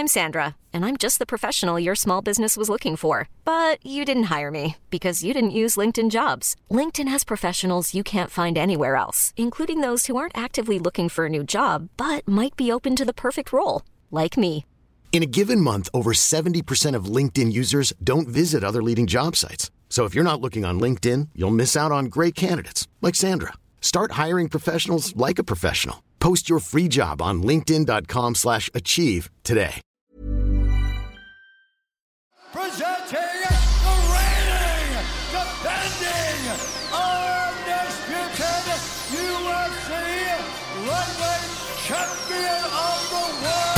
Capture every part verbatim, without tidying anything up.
I'm Sandra, and I'm just the professional your small business was looking for. But you didn't hire me because you didn't use LinkedIn Jobs. LinkedIn has professionals you can't find anywhere else, including those who aren't actively looking for a new job, but might be open to the perfect role, like me. In a given month, over seventy percent of LinkedIn users don't visit other leading job sites. So if you're not looking on LinkedIn, you'll miss out on great candidates like Sandra. Start hiring professionals like a professional. Post your free job on linkedin dot com slash achieve today. Presenting the reigning, defending, undisputed U F C lightweight champion of the world.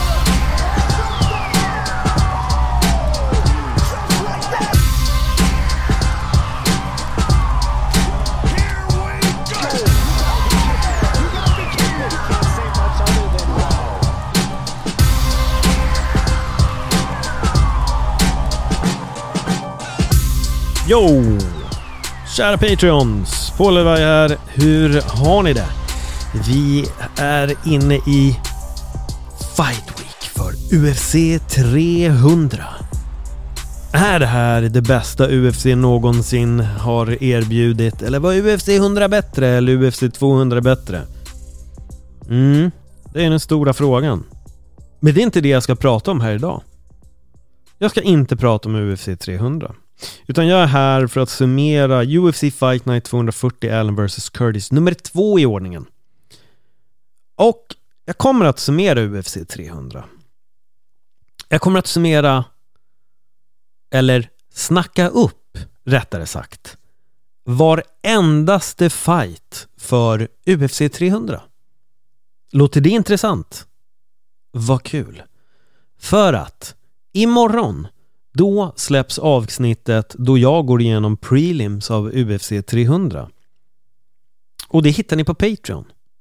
Jo! Kära Patreons, Paul Levi här. Hur har ni det? Vi är inne i Fight Week för U F C trehundra. Är det här det bästa U F C någonsin har erbjudit? Eller var U F C hundra bättre eller U F C tvåhundra bättre? Mm, det är den stora frågan. Men det är inte det jag ska prata om här idag. Jag ska inte prata om U F C trehundra. Utan jag är här för att summera U F C Fight Night tvåhundrafyrtio Allen versus Curtis nummer två i ordningen. Och jag kommer att summera U F C trehundra. Jag kommer att summera, eller snacka upp, rättare sagt, var endaste fight för U F C trehundra. Låter det intressant? Vad kul. För att imorgon då släpps avsnittet då jag går igenom prelims av U F C trehundra. Och det hittar ni på Patreon.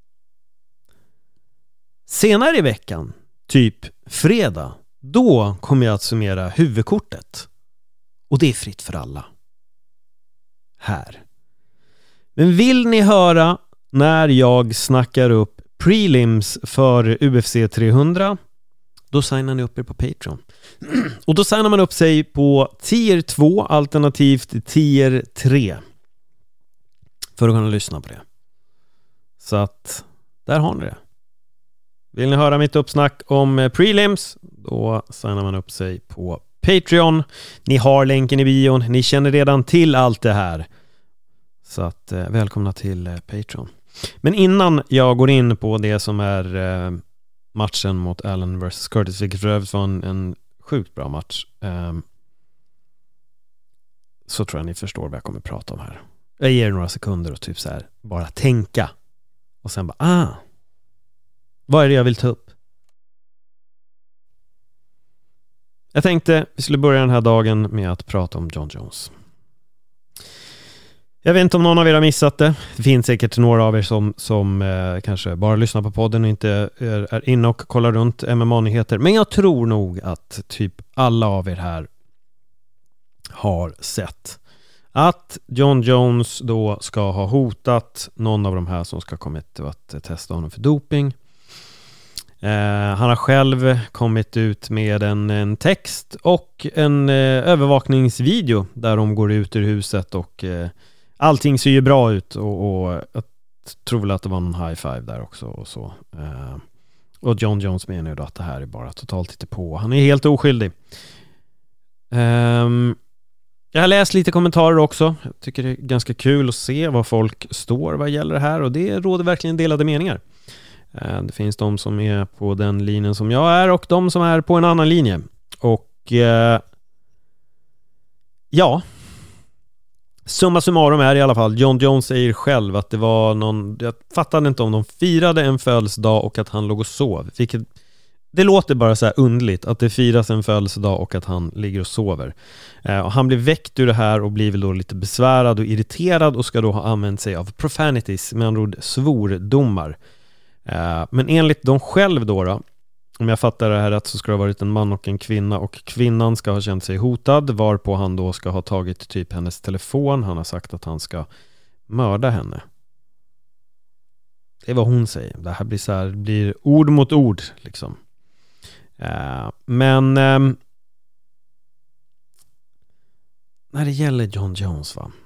Senare i veckan, typ fredag, då kommer jag att summera huvudkortet. Och det är fritt för alla. Här. Men vill ni höra när jag snackar upp prelims för U F C trehundra, då signar ni upp er på Patreon. Och då signar man upp sig på tier två alternativt tier tre för att kunna lyssna på det. Så att där har ni det. Vill ni höra mitt uppsnack om prelims, då signar man upp sig på Patreon. Ni har länken i bion. Ni känner redan till allt det här. Så att eh, välkomna till eh, Patreon. Men innan jag går in på det som är eh, matchen mot Allen versus Curtis, vilket för övrigt var en, en sjukt bra match, eh, så tror jag ni förstår vad jag kommer att prata om här. Jag ger några sekunder och typ så här bara tänka. Och sen bara, ah, vad är det jag vill ta upp? Jag tänkte vi skulle börja den här dagen med att prata om Jon Jones. Jag vet inte om någon av er har missat det. Det finns säkert några av er som, som eh, kanske bara lyssnar på podden och inte är, är inne och kollar runt M M A-nyheter. Men jag tror nog att typ alla av er här har sett att Jon Jones då ska ha hotat någon av de här som ska kommit att testa honom för doping. Eh, han har själv kommit ut med en, en text och en eh, övervakningsvideo där de går ut ur huset och eh, allting ser ju bra ut och, och jag tror väl att det var någon high five där också och så. Eh, och Jon Jones menar ju då att det här är bara totalt inte på. Han är helt oskyldig. Eh, jag har läst lite kommentarer också. Jag tycker det är ganska kul att se vad folk står vad gäller det här, och det råder verkligen delade meningar. Eh, det finns de som är på den linjen som jag är och de som är på en annan linje. Och eh, ja, summa summarum är i alla fall, Jon Jones säger själv att det var någon, jag fattade inte om de firade en födelsedag och att han låg och sov. Vilket, det låter bara så här underligt att det firas en födelsedag och att han ligger och sover. Eh, och han blir väckt ur det här och blir väl då lite besvärad och irriterad och ska då ha använt sig av profanities, med andra ord svordomar. Eh, men enligt dem själv då, då, om jag fattar det här rätt, så ska det ha varit en man och en kvinna, och kvinnan ska ha känt sig hotad, varpå han då ska ha tagit typ hennes telefon. Han har sagt att han ska mörda henne. Det är vad hon säger. Det här blir så här, blir ord mot ord liksom. Uh, Men eh, när det gäller John Jones, va,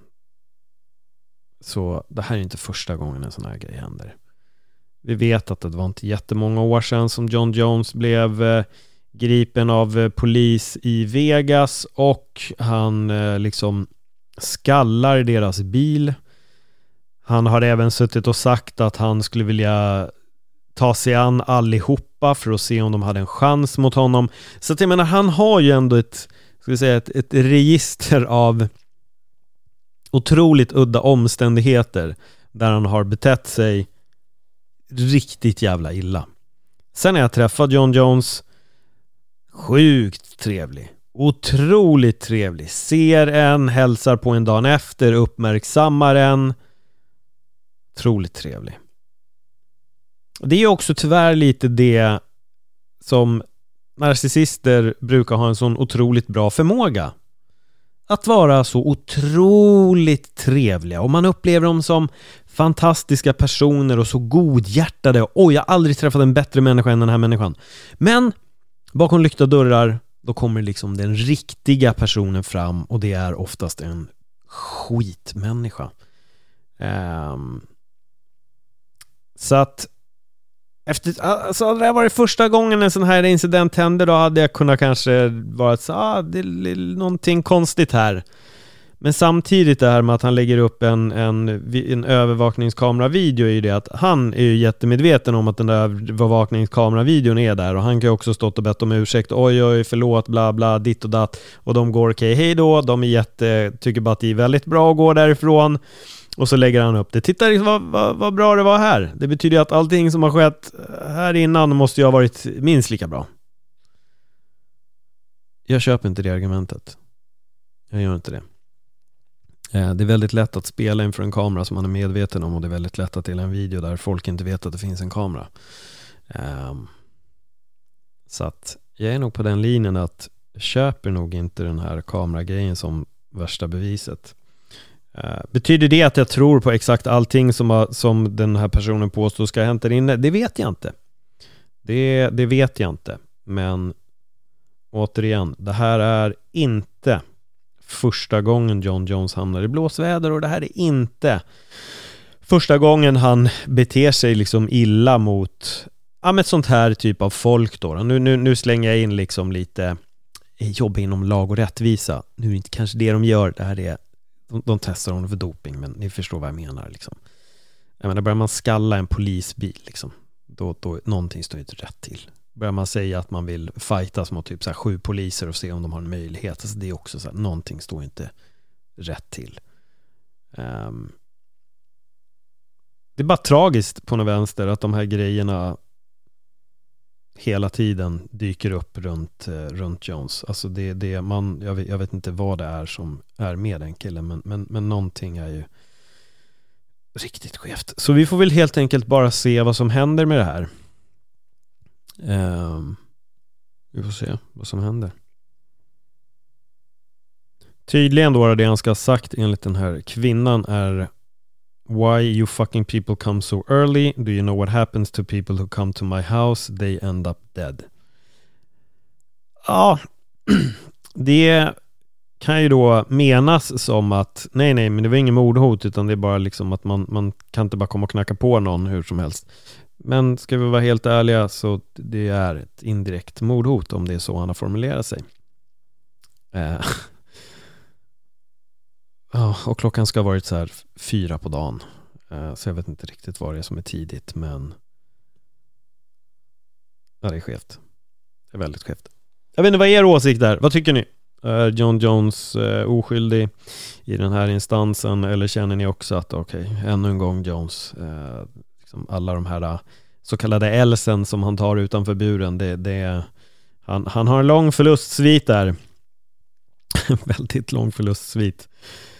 så det här är inte första gången en sån här grej händer. Vi vet att det var inte jättemånga år sedan som John Jones blev eh, gripen av eh, polis i Vegas, och han eh, liksom skallar deras bil. Han har även suttit och sagt att han skulle vilja ta sig an allihopa för att se om de hade en chans mot honom. Så att jag menar, han har ju ändå ett, ska vi säga, ett, ett register av otroligt udda omständigheter där han har betett sig riktigt jävla illa. Sen när jag träffade John Jones, sjukt trevlig, otroligt trevlig, ser en, hälsar på en dag efter, uppmärksammar en, otroligt trevlig. Det är ju också tyvärr lite det som narcissister brukar ha en sån otroligt bra förmåga, att vara så otroligt trevliga, och man upplever dem som fantastiska personer och så godhjärtade. Oj, jag har aldrig träffat en bättre människa än den här människan. Men bakom lyckta dörrar, då kommer liksom den riktiga personen fram, och det är oftast en skitmänniska. Um, så att efter, alltså hade det varit första gången en sån här incident hände, då hade jag kunnat kanske vara så ah, det är någonting konstigt här. Men samtidigt det här med att han lägger upp en, en, en övervakningskameravideo är ju det att han är ju jättemedveten om att den där övervakningskameravideon är där, och han kan ju också stått och bett om ursäkt, oj oj förlåt bla bla ditt och datt, och de går okej, okay, hej då, de är jätte, tycker bara att det är väldigt bra att gå därifrån. Och så lägger han upp det. Titta vad, vad, vad bra det var här. Det betyder ju att allting som har skett här innan måste ju ha varit minst lika bra. Jag köper inte det argumentet. Jag gör inte det. Det är väldigt lätt att spela inför en kamera som man är medveten om, och det är väldigt lätt att dela en video där folk inte vet att det finns en kamera. Så att jag är nog på den linjen att jag köper nog inte den här kameragrejen som värsta beviset. Uh, betyder det att jag tror på exakt allting som, har, som den här personen påstår ska hänt där inne? Det vet jag inte. Det, det vet jag inte. Men återigen, det här är inte första gången John Jones hamnar i blåsväder, och det här är inte första gången han beter sig liksom illa mot ja, med ett sånt här typ av folk då. Nu, nu, nu slänger jag in liksom lite jobb inom lag och rättvisa. Nu är det inte kanske det de gör. Det här är De, de testar honom för doping, men ni förstår vad jag menar liksom. Jag menar, börjar man skalla en polisbil liksom, då, då någonting står inte rätt till. Börjar man säga att man vill fightas mot typ så här sju poliser och se om de har en möjlighet, alltså det är också så här, någonting står inte rätt till. Um, det är bara tragiskt på något vänster att de här grejerna hela tiden dyker upp runt, eh, runt Jones. Alltså det, det man, jag vet, jag vet inte vad det är som är med den killen, men, men, men någonting är ju riktigt skevt. Så vi får väl helt enkelt bara se vad som händer med det här. Um, vi får se vad som händer. Tydligen då är det han ska ha sagt enligt den här kvinnan är: why you fucking people come so early? Do you know what happens to people who come to my house? They end up dead. Ja, det kan ju då menas som att nej, nej, men det var ingen mordhot, utan det är bara liksom att man, man kan inte bara komma och knacka på någon hur som helst. Men ska vi vara helt ärliga, så det är ett indirekt mordhot om det är så han har formulerat sig. Eh. Ja, och klockan ska ha varit så här fyra på dagen. Uh, så jag vet inte riktigt vad det är som är tidigt, men ja, det är skevt. Det är väldigt skevt. Jag vet inte, vad är er åsikt där? Vad tycker ni? Är John Jones uh, oskyldig i den här instansen, eller känner ni också att okej, okay, ännu en gång Jones, uh, liksom alla de här uh, så kallade elsen som han tar utanför buren, det, det, han, han har en lång förlustsvit där. Väldigt lång förlustsvit.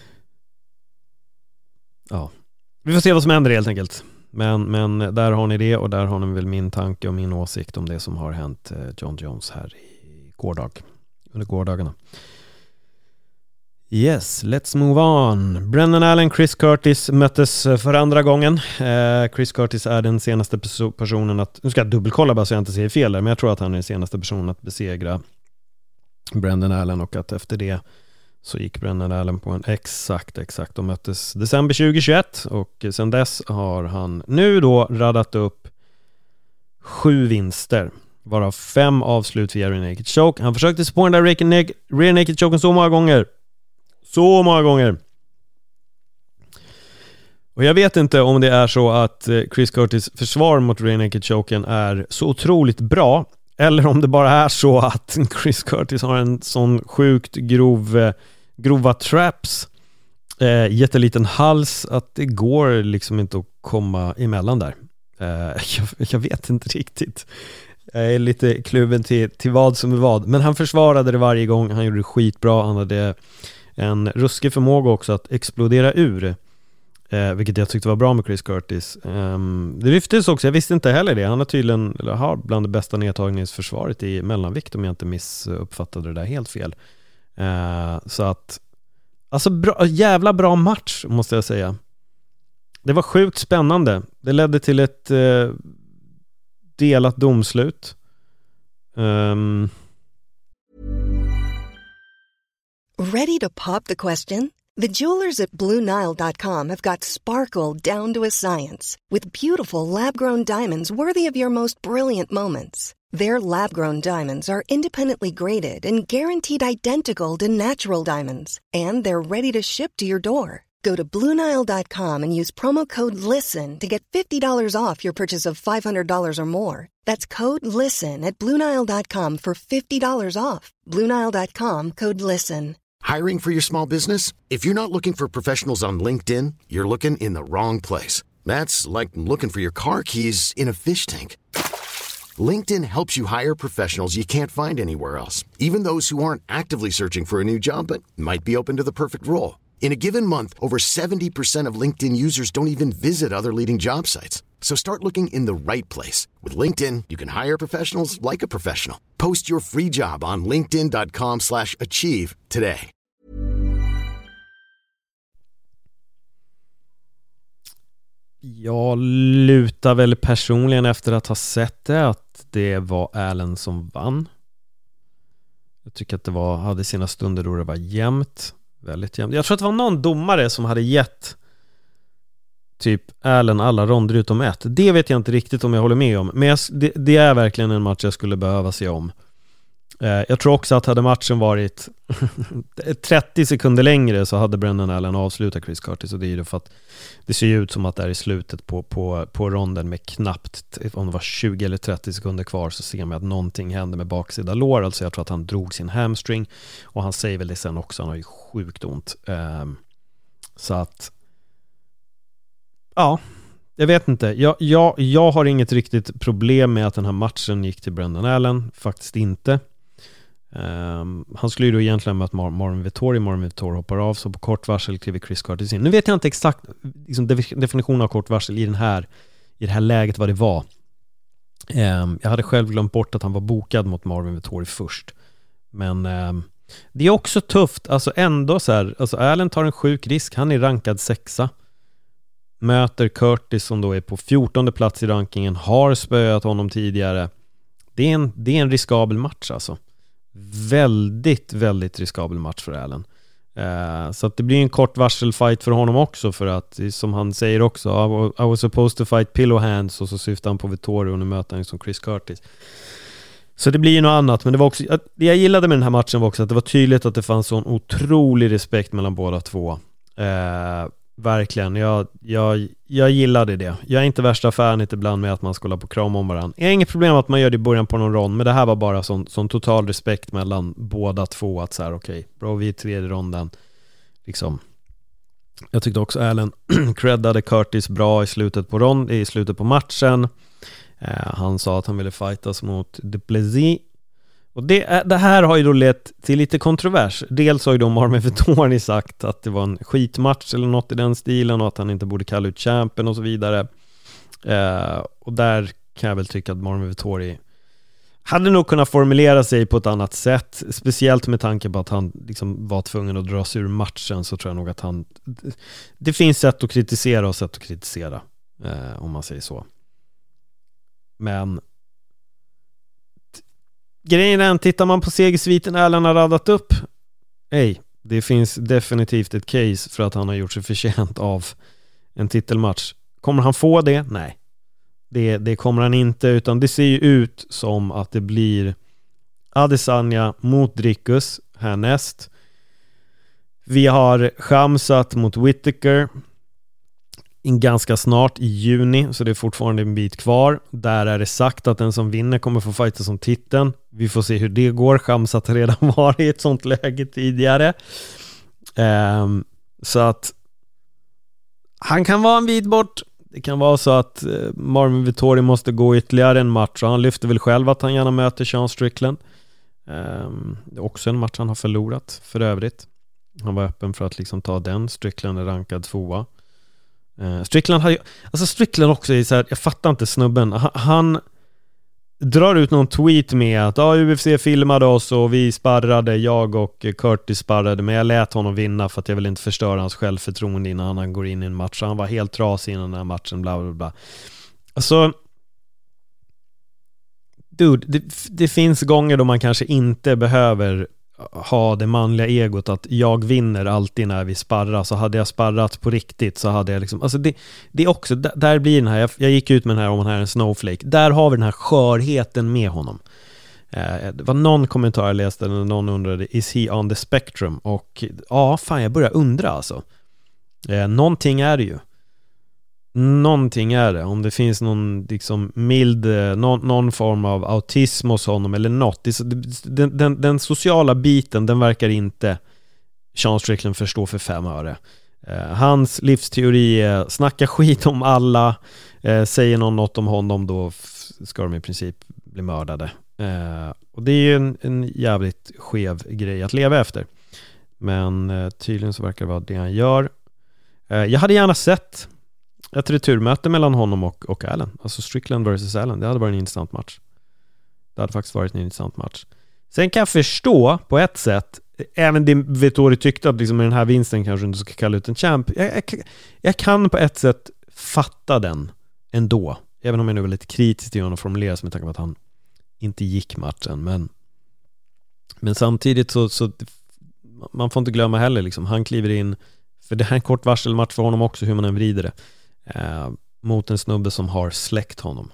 Ja, vi får se vad som händer helt enkelt. Men, men där har ni det, och där har ni väl min tanke och min åsikt om det som har hänt John Jones här i gårdag, under gårdagarna. Yes, let's move on. Brendan Allen, Chris Curtis möttes för andra gången. Eh, Chris Curtis är den senaste perso- personen att... Nu ska jag dubbelkolla bara så jag inte säger fel där, men jag tror att han är den senaste personen att besegra Brendan Allen, och att efter det så gick Brendan Allen på en exakt, exakt. De möttes december tjugohundratjugoett, och sen dess har han nu då radat upp sju vinster, varav fem avslut via rear naked choke. Han försökte sig på den där rear naked choken så många gånger. Så många gånger. Och jag vet inte om det är så att Chris Curtis försvar mot rear naked choken är så otroligt bra, eller om det bara är så att Chris Curtis har en sån sjukt grov, grova traps, eh, jätteliten hals, att det går liksom inte att komma emellan där. Eh, jag, jag vet inte riktigt. Jag är lite kluven till, till vad som är vad. Men han försvarade det varje gång. Han gjorde det skitbra. Han hade en ruskig förmåga också att explodera ur, eh, vilket jag tyckte var bra med Chris Curtis. Um, det lyftes också, jag visste inte heller det. Han har tydligen, eller har bland det bästa nedtagningsförsvaret i mellanvikt, om jag inte missuppfattade det där helt fel. Uh, så att alltså bra, jävla bra match måste jag säga. Det var sjukt spännande. Det ledde till ett uh, delat domslut. Um, Ready to pop the question? The jewelers at Blue Nile dot com have got sparkle down to a science with beautiful lab-grown diamonds worthy of your most brilliant moments. Their lab-grown diamonds are independently graded and guaranteed identical to natural diamonds, and they're ready to ship to your door. Go to Blue Nile dot com and use promo code LISTEN to get fifty dollars off your purchase of five hundred dollars or more. That's code LISTEN at Blue Nile dot com for fifty dollars off. Blue Nile dot com, code LISTEN. Hiring for your small business? If you're not looking for professionals on LinkedIn, you're looking in the wrong place. That's like looking for your car keys in a fish tank. LinkedIn helps you hire professionals you can't find anywhere else, even those who aren't actively searching for a new job but might be open to the perfect role. In a given month, over seventy percent of LinkedIn users don't even visit other leading job sites. So start looking in the right place. With LinkedIn, you can hire professionals like a professional. Post your free job on linkedin dot com slash achieve today. Jag lutar väl personligen, efter att ha sett det, att det var Allen som vann. Jag tycker att det var, hade sina stunder då det var jämnt. Väldigt jämnt. Jag tror att det var någon domare som hade gett typ Allen alla ronder utom ett. Det vet jag inte riktigt om jag håller med om. Men jag, det, det är verkligen en match jag skulle behöva se om. Eh, jag tror också att hade matchen varit trettio sekunder längre så hade Brendan Allen avslutat Chris Curtis. Och det är ju för att det ser ut som att det är i slutet på, på, på ronden med knappt, om det var tjugo eller trettio sekunder kvar, så ser man att någonting hände med baksida lår. Alltså jag tror att han drog sin hamstring, och han säger väl det sen också, han har ju sjukt ont. Eh, så att ja, jag vet inte. Jag, jag, jag har inget riktigt problem med att den här matchen gick till Brendan Allen. Faktiskt inte. Um, han skulle ju då egentligen möta Mar- Marvin Vettori. Marvin Vettori hoppar av, så på kort varsel kliver Chris Curtis in. Nu vet jag inte exakt liksom, definitionen av kort varsel i, den här, i det här läget vad det var. Um, jag hade själv glömt bort att han var bokad mot Marvin Vettori först. Men um, det är också tufft. Alltså ändå så här, alltså Allen tar en sjuk risk. Han är rankad sexa. Möter Curtis som då är på fjortonde plats i rankingen, har spöat honom tidigare. Det är en, det är en riskabel match alltså. Väldigt, väldigt riskabel match för Allen. Uh, så att det blir en kort varselfight för honom också, för att som han säger också, I was supposed to fight pillow hands, och så syftar han på Vettori och nu möter han som Chris Curtis. Så det blir ju något annat, men det var också, det jag gillade med den här matchen var också att det var tydligt att det fanns sån otrolig respekt mellan båda två. Uh, Verkligen, jag, jag, jag gillade det. Jag är inte värsta fan ibland med att man ska hålla på och krama om varandra. Jag har inget problem att man gör det i början på någon rond, men det här var bara sån, sån total respekt mellan båda två, att så här, okej, okay, bra, vi är i tredje ronden. Liksom. Jag tyckte också Allen creddade Curtis bra i slutet på rond, i slutet på matchen. Eh, han sa att han ville fightas mot Duplessis. Och det, det här har ju då lett till lite kontrovers. Dels har ju då Marvin Vettori sagt att det var en skitmatch eller något i den stilen, och att han inte borde kalla ut champion och så vidare. Eh, och där kan jag väl tycka att Marvin Vettori, hade nog kunnat formulera sig på ett annat sätt, speciellt med tanke på att han liksom var tvungen att dra sig ur matchen, så tror jag nog att han det finns sätt att kritisera och sätt att kritisera, eh, om man säger så. Men grejen är, tittar man på segersviten Allen har radat upp, hej, det finns definitivt ett case för att han har gjort sig förtjänt av en titelmatch. Kommer han få det? Nej. Det, det kommer han inte, utan det ser ju ut som att det blir Adesanya mot Dricus härnäst. Vi har Khamzat mot Whittaker ganska snart i juni, så det är fortfarande en bit kvar. Där är det sagt att den som vinner kommer få fighta som titeln. Vi får se hur det går. Khamzat har redan varit i ett sånt läge tidigare. Um, så att han kan vara en bit bort. Det kan vara så att Marvin Vettori måste gå ytterligare en match, och han lyfter väl själv att han gärna möter Sean Strickland. Um, det är också en match han har förlorat för övrigt. Han var öppen för att liksom ta den. Strickland är rankad tvåa. Uh, Strickland har ju, alltså Strickland också är så här, jag fattar inte snubben. Han, han drar ut någon tweet med att ah, U F C filmade oss och vi sparrade, jag och Curtis sparrade, men jag lät honom vinna för att jag vill inte förstöra hans självförtroende innan han går in i en match. Han var helt trasig innan den här matchen, bla bla bla. Alltså, dude, det, det finns gånger då man kanske inte behöver ha det manliga egot att jag vinner alltid när vi sparrar. Så hade jag sparrat på riktigt så hade jag liksom, alltså det, det är också, där, där blir den här, jag, jag gick ut med den här om han här är en snowflake, där har vi den här skörheten med honom. Eh, det var någon kommentar jag läste när någon undrade, is he on the spectrum? Och ja, fan jag börjar undra alltså. Eh, någonting är det ju. Någonting är det. Om det finns någon liksom mild, någon, någon form av autism hos honom eller något. Det, den, den, den sociala biten, den verkar inte Sean Strickland förstå för fem öre. Eh, hans livsteori är snacka skit om alla. Eh, säger någon något om honom, då f- ska de i princip bli mördade. Eh, och det är ju en, en jävligt skev grej att leva efter. Men eh, tydligen så verkar det vara det han gör. Eh, jag hade gärna sett ett returmöte mellan honom och, och Allen. Alltså Strickland versus Allen. Det hade varit en intressant match. Det hade faktiskt varit en intressant match. Sen kan jag förstå på ett sätt, även det Vettori tyckte att liksom med den här vinsten kanske inte ska kalla ut en champ. Jag, jag, jag kan på ett sätt fatta den ändå. Även om jag nu är lite kritisk till honom och formulerar som med tanke på att han inte gick matchen. Men, men samtidigt så, så man får inte glömma heller liksom, han kliver in, för det här är en kort varselmatch för honom också, hur man än vrider det. Eh, mot en snubbe som har släckt honom.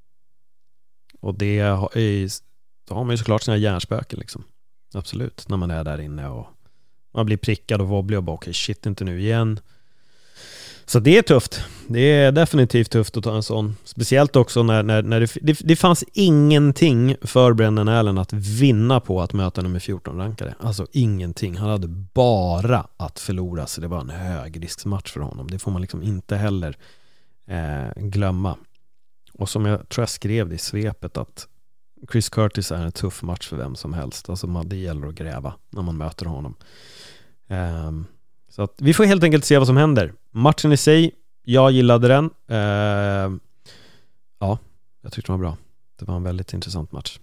Och det är, då har man ju såklart sina hjärnspöken liksom. Absolut, när man är där inne och man blir prickad och wobblig och bara okej, okay, shit, inte nu igen. Så det är tufft. Det är definitivt tufft att ta en sån. Speciellt också när, när, när det, det, det fanns ingenting för Brendan Allen att vinna på att möta nummer fjorton rankade. Alltså ingenting. Han hade bara att förlora, så det var en högriskmatch för honom. Det får man liksom inte heller eh, glömma. Och som jag tror jag skrev det i svepet, att Chris Curtis är en tuff match för vem som helst. Alltså man, det gäller att gräva när man möter honom. Um, så att vi får helt enkelt se vad som händer. Matchen i sig, jag gillade den. Uh, ja, jag tyckte den var bra. Det var en väldigt intressant match.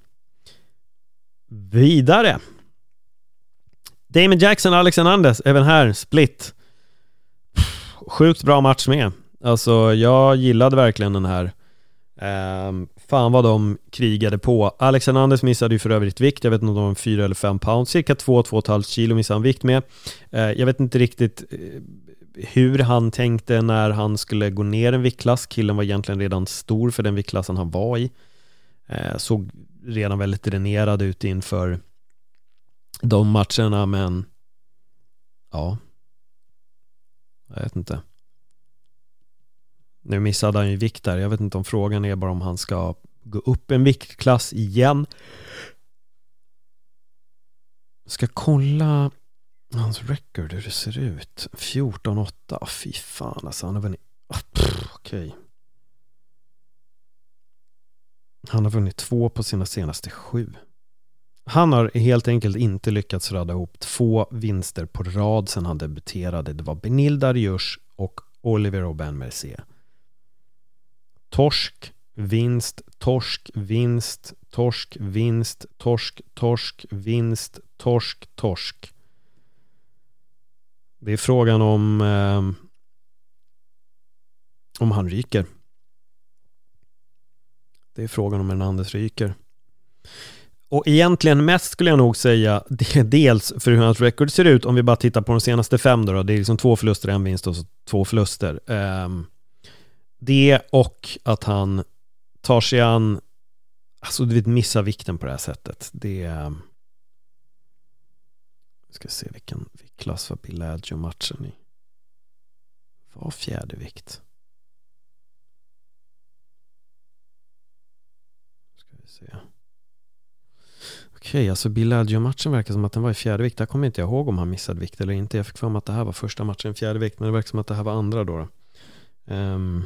Vidare. Damon Jackson, Alex Hernandez, även här, split. Sjukt bra match med. Alltså jag gillade verkligen den här. Um, fan vad de krigade på. Alex Hernandez missade ju för övrigt vikt. Jag vet inte om de var fyra eller fem pound. Cirka två till två komma fem kilo missade han vikt med. uh, Jag vet inte riktigt uh, hur han tänkte när han skulle gå ner en viktklass. Killen var egentligen redan stor för den viktklassen han var i. uh, Såg redan väldigt dränerad ut inför de matcherna. Men ja, jag vet inte. Nu missade han ju vikt där. Jag vet inte om frågan är bara om han ska gå upp en viktklass igen. Ska kolla hans record, hur det ser ut. fjorton åtta. Oh, fy fan, alltså han har vunnit. Oh, okej. Okay. Han har vunnit två på sina senaste sju. Han har helt enkelt inte lyckats rada ihop två vinster på rad sedan han debuterade. Det var Benil Dariush och Oliver Aubin Mercier. Torsk vinst, torsk, vinst, torsk, vinst, torsk, torsk, vinst, torsk, torsk. Det är frågan om eh, om han ryker. Det är frågan om Hernandez ryker. Och egentligen mest skulle jag nog säga det, dels för hur hans record ser ut, om vi bara tittar på de senaste fem då, då det är liksom två förluster, en vinst och så två förluster. Um, det och att han tar sig an, alltså du vet, missa vikten på det här sättet. Det um, ska se vilken klass var Biagio matchen i. Var fjärde vikt. Ska vi se. Okej, alltså Biagio-matchen verkar som att den var i fjärde vikt. Jag kommer inte ihåg om han missade vikt eller inte. Jag fick för mig att det här var första matchen i fjärde vikt, men det verkar som att det här var andra då. då. Um,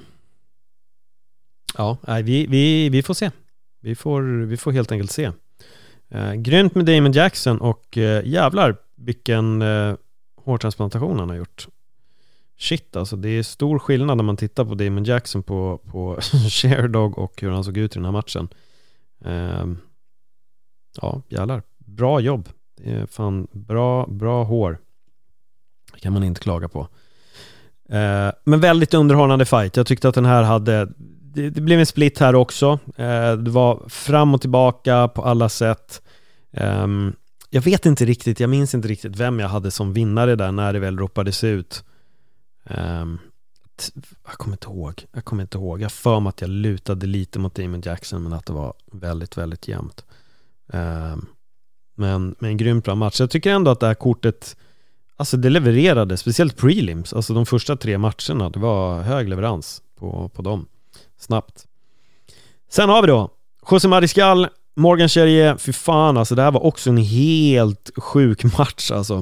ja, vi, vi, vi får se. Vi får, vi får helt enkelt se. Uh, grymt med Damon Jackson och uh, jävlar vilken uh, hårtransplantation han har gjort. Shit, alltså det är stor skillnad när man tittar på Damon Jackson på, på Sherdog och hur han såg ut i den här matchen. Um, Ja, jävlar. Bra jobb. Det är fan bra, bra hår. Det kan man inte klaga på. Eh, men väldigt underhållande fight. Jag tyckte att den här hade... Det, det blev en split här också. Eh, det var fram och tillbaka på alla sätt. Eh, jag vet inte riktigt, jag minns inte riktigt vem jag hade som vinnare där när det väl ropades ut. Eh, t- jag kommer inte ihåg. Jag kommer inte ihåg. Jag för mig att jag lutade lite mot Damon Jackson, men att det var väldigt, väldigt jämnt. Uh, men med en grym bra match. Jag tycker ändå att det här kortet, alltså det levererade, speciellt prelims, alltså de första tre matcherna, det var hög leverans på, på dem, snabbt. Sen har vi då José Mariscal, Morgan Charrier. Fy fan, alltså det här var också en helt sjuk match, alltså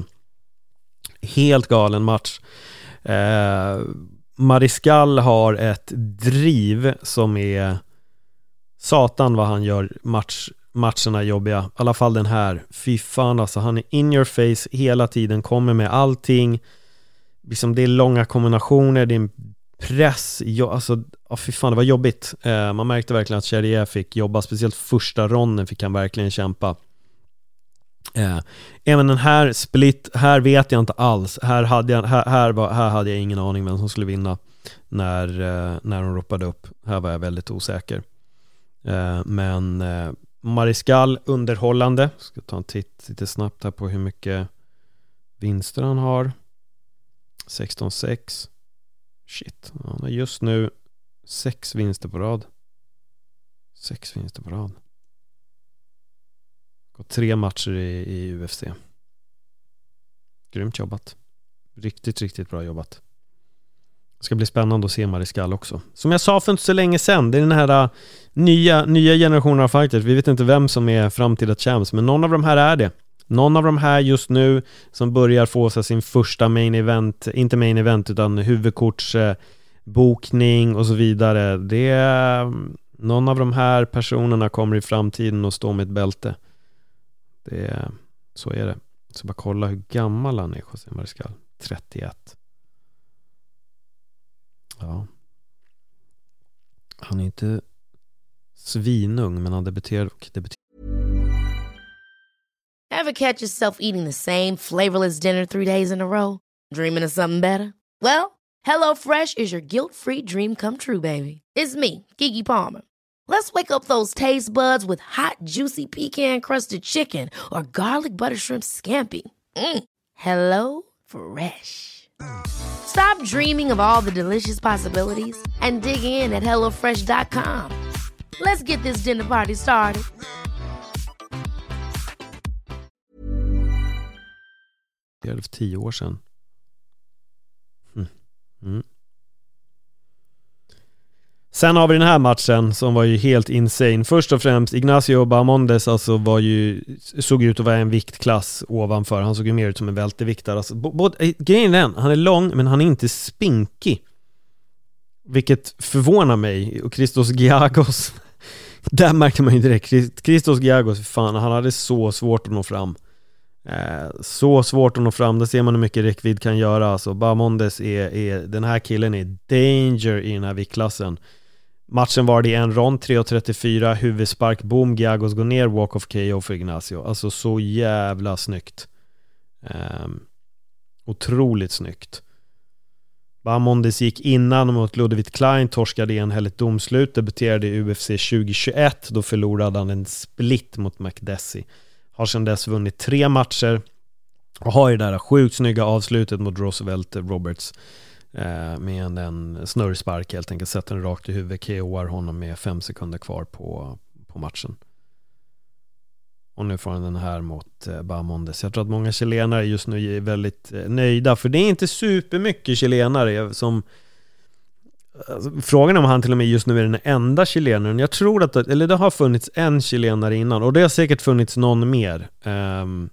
helt galen match. uh, Mariscal har ett driv som är satan vad han gör match matcherna jobbiga, i alla fall den här. Fy fan, alltså han är in your face hela tiden, kommer med allting, liksom det är långa kombinationer, det är en press, jo, alltså oh, fy fan, det var jobbigt. eh, man märkte verkligen att Charrier fick jobba, speciellt första ronden fick han verkligen kämpa. eh, även den här split, här vet jag inte alls, här hade jag, här, här, var, här hade jag ingen aning vem som skulle vinna när, eh, när de ropade upp. Här var jag väldigt osäker. eh, men eh, Mariscal underhållande. Ska ta en titt lite snabbt här på hur mycket vinster han har. sexton sex. Shit. Han har just nu sex vinster på rad. Sex vinster på rad. Gått tre matcher i, i U F C. Grymt jobbat. Riktigt, riktigt bra jobbat. Det ska bli spännande att se Mariscal också. Som jag sa för inte så länge sedan, det är den här uh, nya, nya generationen av fighters. Vi vet inte vem som är framtida champs, men någon av de här är det. Någon av de här just nu som börjar få sig sin första main event, inte main event utan huvudkorts uh, bokning och så vidare. Det är, uh, någon av de här personerna kommer i framtiden att stå med ett bälte. Det är, så är det. Så bara kolla hur gammal han är, José Mariscal. trettioett. Ja. Han är inte svinung, men han debuterade och debuterade. Ever catch yourself eating the same flavorless dinner three days in a row? Dreaming of something better? Well, HelloFresh is your guilt-free dream come true, baby. It's me, Keke Palmer. Let's wake up those taste buds with hot, juicy pecan-crusted chicken or garlic butter shrimp scampi. Mm. Hello Fresh. Stop dreaming of all the delicious possibilities and dig in at hello fresh dot com. Let's get this dinner party started. Det är för tio år sedan. Mm. Mm. Sen har vi den här matchen som var ju helt insane. Först och främst Ignacio Bahamondes alltså var ju, såg ut att vara en viktklass ovanför. Han såg ju mer ut som en välteviktare. Alltså, både, grejen är den, han är lång men han är inte spinkig. Vilket förvånar mig. Och Christos Giagos, där märkte man ju direkt. Christos Giagos, fan, han hade så svårt att nå fram. Eh, så svårt att nå fram. Där ser man hur mycket räckvidd kan göra. Alltså, Bahamondes är, är, den här killen är danger i den här viktklassen. Matchen var det i en rond, tre trettiofyra, huvudspark, boom, Giagos går ner, walk of K O för Ignacio. Alltså så jävla snyggt. Um, otroligt snyggt. Bahamondes gick innan mot Ludwig Klein, torskade enhälligt domslut, debuterade i U F C tjugohundratjugoett, då förlorade han en split mot McDessie. Har sedan dess vunnit tre matcher och har ju det där sjukt snygga avslutet mot Roosevelt Roberts eh, med en, en snurrspark helt enkelt, sätter den rakt i huvudet, K O:ar honom med fem sekunder kvar på, på matchen. Och nu får han den här mot eh, Bahamondes. Jag tror att många chilenare just nu är väldigt eh, nöjda, för det är inte supermycket chilenare som alltså, frågan är om han till och med just nu är den enda chilenaren. Jag tror att, eller det har funnits en chilenare innan, och det har säkert funnits någon mer. Um,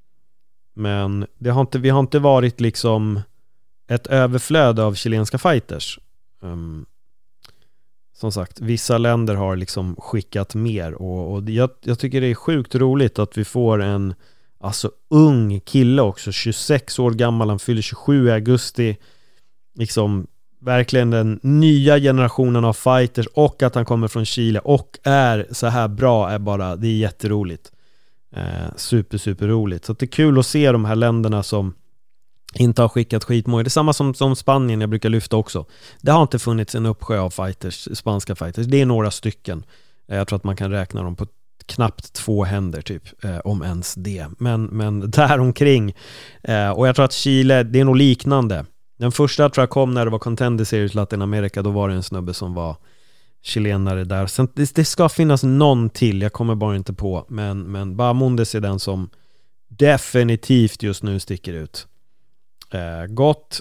men det har inte, vi har inte varit liksom ett överflöd av chilenska fighters. Um, som sagt, vissa länder har liksom skickat mer, och, och jag, jag tycker det är sjukt roligt att vi får en alltså ung kille också, tjugosex år gammal, han fyller tjugosju i augusti, liksom verkligen den nya generationen av fighters, och att han kommer från Chile och är så här bra är bara, det är jätteroligt. Eh, super super roligt. Så det är kul att se de här länderna som inte har skickat skitmål. Det är samma som, som Spanien jag brukar lyfta också. Det har inte funnits en uppsjö av fighters, spanska fighters. Det är några stycken. Eh, jag tror att man kan räkna dem på knappt två händer typ, eh, om ens det. Men, men där omkring. Eh, och jag tror att Chile, det är nog liknande. Den första tror jag kom när det var Contender Series Latinamerika. Då var det en snubbe som var chilenare där. Sen, det, det ska finnas någon till, jag kommer bara inte på. Men, men Bahamondes är den som definitivt just nu sticker ut. Eh, gått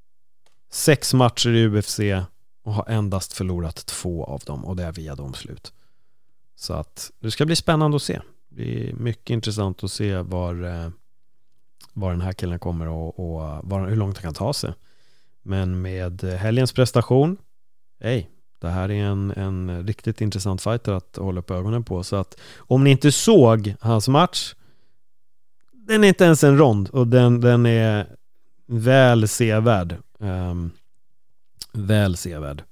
sex matcher i U F C och har endast förlorat två av dem, och det är via domslut. Så att det ska bli spännande att se. Det blir mycket intressant att se var, eh, var den här killen kommer och, och var, hur långt han kan ta sig. Men med helgens prestation, hej, det här är en, en riktigt intressant fighter att hålla upp ögonen på. Så att om ni inte såg hans match, den är inte ens en rond, och den, den är väl sevärd. Um, väl sevärd.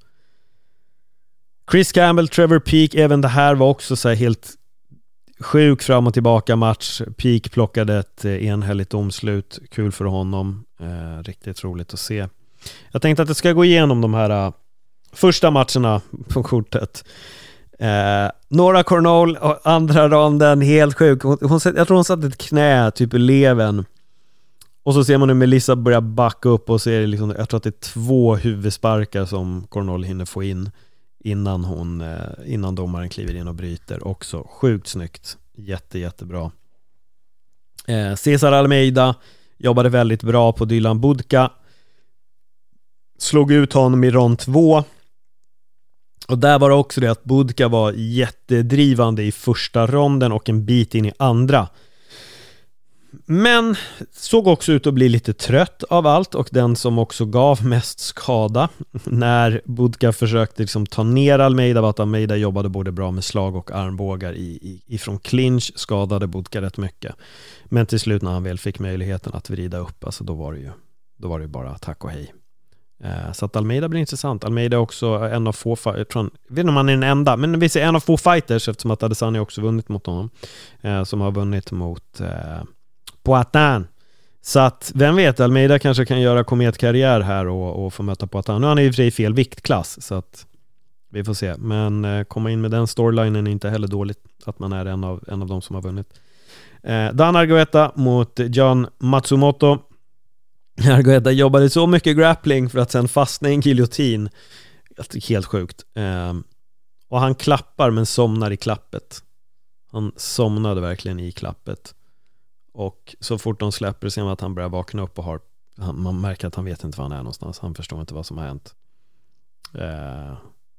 Chris Campbell, Trevor Peek, även det här var också så här helt sjuk fram och tillbaka match. Peek plockade ett enhälligt omslut. Kul för honom. Eh, riktigt roligt att se. Jag tänkte att jag ska gå igenom de här uh, första matcherna på kortet. Eh, Nora Cornell, andra ronden, helt sjuk. Hon, hon, jag tror hon satt ett knä typ i leven. Och så ser man nu Melissa börja backa upp, och så är det liksom, jag tror att det är två huvudsparkar som Cornell hinner få in innan hon eh, innan domaren kliver in och bryter. Också sjukt snyggt. Jätte, jättebra. Eh, Cesar Almeida jobbade väldigt bra på Dylan Budka. Slog ut honom i rond två. Och där var det också det att Budka var jättedrivande i första ronden och en bit in i andra. Men såg också ut att bli lite trött av allt, och den som också gav mest skada när Budka försökte liksom ta ner Almeida var att Almeida jobbade både bra med slag och armbågar i, i, ifrån clinch, skadade Budka rätt mycket. Men till slut när han väl fick möjligheten att vrida upp, alltså då var det ju, då var det ju bara tack och hej. Eh, så att Almeida blir intressant. Almeida är också en av få, jag vet inte om han är den enda, men vi ser en av få fighters, eftersom att Adesanya också vunnit mot honom, eh, som har vunnit mot eh, Poatan. Så att, vem vet, Almeida kanske kan göra kometkarriär här och, och få möta Poatan. Nu är han ju i fel viktklass, så att vi får se. Men eh, komma in med den storylinen är inte heller dåligt, att man är en av, en av de som har vunnit. Eh, Dan Argueta mot John Matsumoto. Argueta jobbade så mycket grappling för att sen fastna i en giljotin. Helt sjukt. Eh, och han klappar men somnar i klappet. Han somnade verkligen i klappet. Och så fort de släpper ser man att han börjar vakna upp och har, han, man märker att han vet inte var han är någonstans. Han förstår inte vad som har hänt. Eh,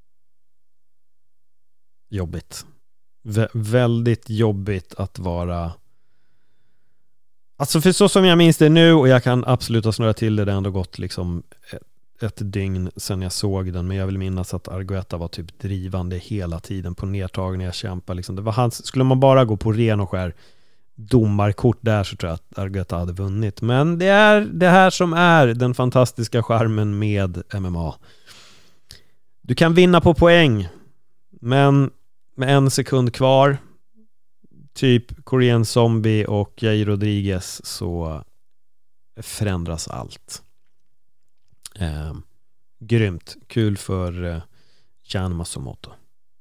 jobbigt. Vä- väldigt jobbigt att vara, alltså för så som jag minns det nu, och jag kan absolut ha snurrat till det, det har ändå gått liksom ett, ett dygn sedan jag såg den, men jag vill minnas att Argueta var typ drivande hela tiden på nedtagningar, kämpa liksom. Det var hans, skulle man bara gå på ren och skär domarkort där, så tror jag att Argueta hade vunnit. Men det är det här som är den fantastiska charmen med M M A. Du kan vinna på poäng, men med en sekund kvar, typ Korean Zombie och Jair Rodriguez, så förändras allt. Eh, grymt. Kul för eh, Jan Matsumoto.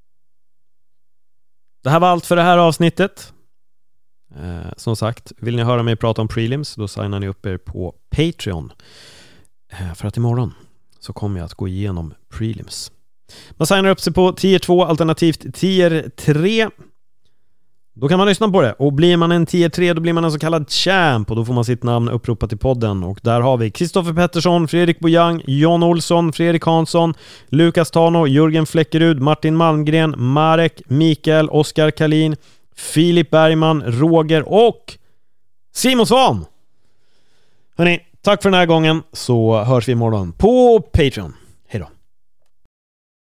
Det här var allt för det här avsnittet. Eh, som sagt, vill ni höra mig prata om prelims, då signar ni upp er på Patreon. Eh, för att imorgon så kommer jag att gå igenom prelims. Man signar upp sig på tier två alternativt tier tre. Då kan man lyssna på det. Och blir man en tier tre, då blir man en så kallad champ. Och då får man sitt namn uppropat i podden. Och där har vi Kristoffer Pettersson, Fredrik Bojang, John Olsson, Fredrik Hansson, Lukas Tano, Jörgen Fläckerud, Martin Malmgren, Marek, Mikael, Oskar Kalin, Filip Bergman, Roger och Simon Svan. Hörrni, tack för den här gången, så hörs vi imorgon på Patreon.